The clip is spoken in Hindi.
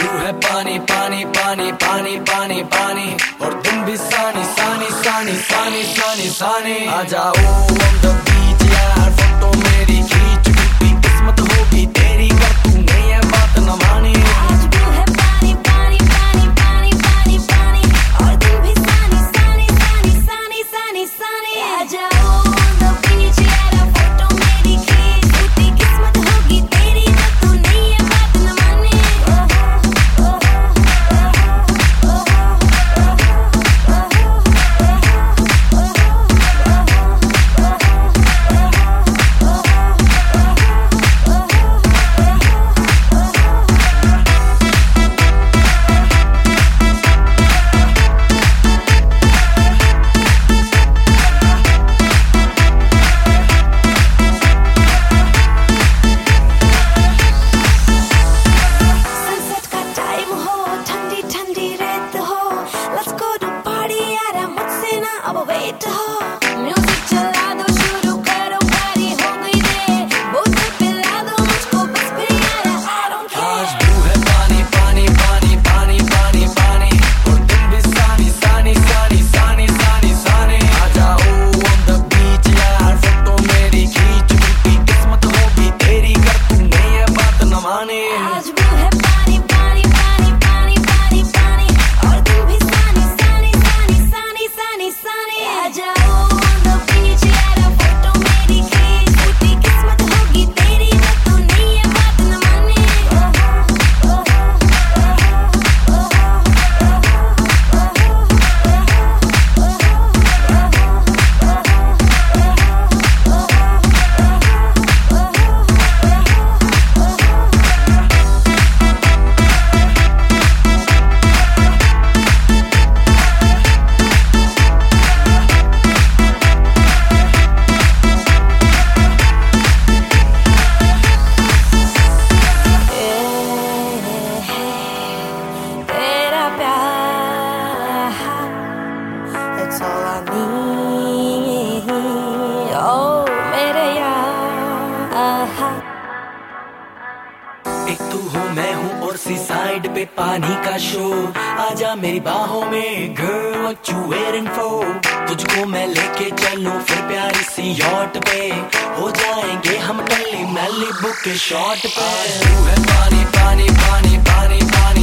ब्लू है पानी पानी पानी पानी पानी पानी, और तुम भी सानी सानी सानी सानी सानी सानी। आ जाओ on the beach यार, फोटो मेरी खींच, क्योंकि किस्मत होगी तेरी कर तूने ये बात न मानी। आज ब्लू है पानी पानी पानी पानी पानी पानी, और तुम भी सानी सानी सानी सानी सानी सानी। आ जाओ on the beach यार, फोटो मेरी खींच, क्योंकि किस्मत होगी तेरी कर तूने ये बात न मानी। वेट हो, म्यूजिक चला दो, शुरू करो, पारी हो गई दे, बोतल पिला दो मुझको बस फिर यार, I don't care। आज ब्लू है पानी पानी पानी पानी पानी पानी, और तुम भी सानी सानी सानी सानी सानी सानी। आ जाओ on the beach यार, फोटो मेरी खींच, क्योंकि किस्मत होगी तेरी कर तूने ये बात न मानी। आज ब्लू है पानी पानी पानी पानी पानी पानी, और तुम भी सानी सानी सानी सानी सानी सानी। आ जाओ on the beach यार, फोटो मेरी खींच, क्योंकि किस्मत होगी तेरी कर तूने ये बात न मानी। तेरा प्यार, that's all I need, oh मेरे यार। एक तू हो मैं हूँ और सी साइड पे पानी का शो, आजा मेरी बाहों में girl what you waiting for। तुझको मैं लेके चलूं फिर प्यारी सी यॉट पे, हो जाएंगे हम टल्ली मैलिबू के शॉट पे। आज तू है पानी पानी पानी पानी पानी